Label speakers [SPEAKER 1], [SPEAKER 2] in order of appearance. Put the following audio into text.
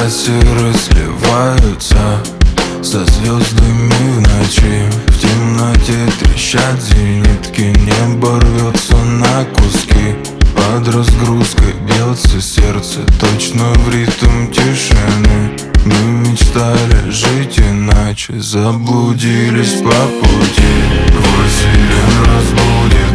[SPEAKER 1] трассе разливаются со звездами в ночи. В темноте трещат зенитки, небо рвется на куски. Под разгрузкой бьется сердце, точно в ритм тишины. Мы мечтали жить иначе, заблудились по пути. Твой сирен разбудит